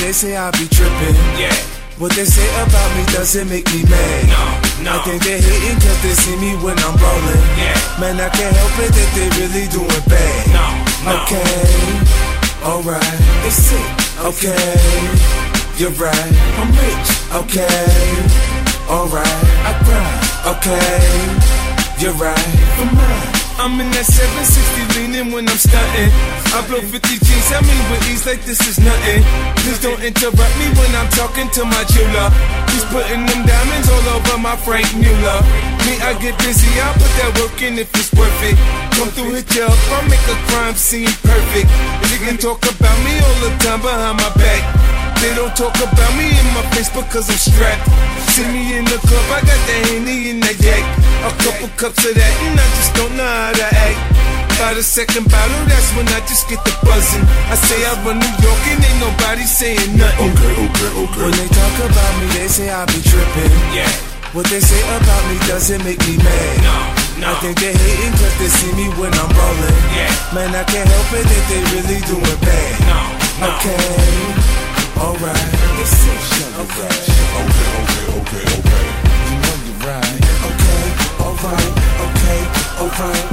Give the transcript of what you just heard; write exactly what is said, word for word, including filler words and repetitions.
they say I be trippin'. Yeah. What they say about me doesn't make me mad. No, no. I think they hating cause they see me when I'm rollin'. Yeah. Man, I can't help it that they really doing bad. No, no. Okay, alright. They sick. Okay, you're right. I'm rich. Okay, alright. I grind. Okay, you're right. I'm mine. I'm in that seven sixty leaning when I'm stuntin'. I blow fifty G's, I mean with ease like this is nothing. Please don't interrupt me when I'm talking to my jeweler. He's putting them diamonds all over my Frank Mueller. Me, I get busy, I put that work in if it's worth it. Come through, hit you up, I'll make a crime scene perfect. If you can talk about me all the time behind my back, they don't talk about me in my face because I'm strapped. See me in the club, I got the Henny in the yak. A couple cups of that and I just don't know how to act. By the second bottle, that's when I just get the buzzing. I say I run New York and ain't nobody saying nothing. Okay, okay, okay. When they talk about me, they say I be trippin'. Yeah. What they say about me doesn't make me mad. No, no. I think they hating cause they see me when I'm rollin'. Yeah. Man, I can't help it that they really doing bad. No, no. Okay, alright. Okay, Okay, okay, okay, okay. you know you're right. Okay, alright, okay, alright.